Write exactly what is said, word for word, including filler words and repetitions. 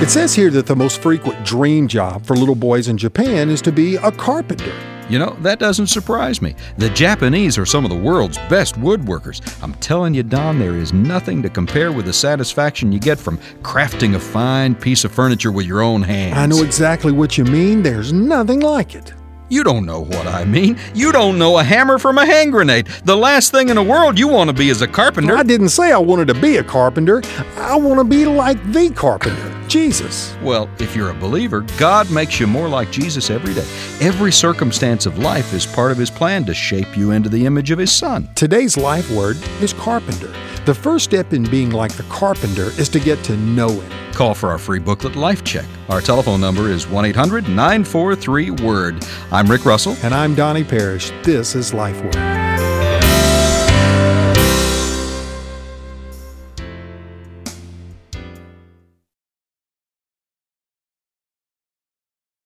It says here that the most frequent dream job for little boys in Japan is to be a carpenter. You know, that doesn't surprise me. The Japanese are some of the world's best woodworkers. I'm telling you, Don, there is nothing to compare with the satisfaction you get from crafting a fine piece of furniture with your own hands. I know exactly what you mean. There's nothing like it. You don't know what I mean. You don't know a hammer from a hand grenade. The last thing in the world you want to be is a carpenter. I didn't say I wanted to be a carpenter. I want to be like the carpenter, Jesus. Well, if you're a believer, God makes you more like Jesus every day. Every circumstance of life is part of His plan to shape you into the image of His Son. Today's life word is carpenter. The first step in being like the carpenter is to get to know Him. Call for our free booklet, Life Check. Our telephone number is one eight hundred nine four three WORD. I'm Rick Russell. And I'm Donnie Parrish. This is Life Word.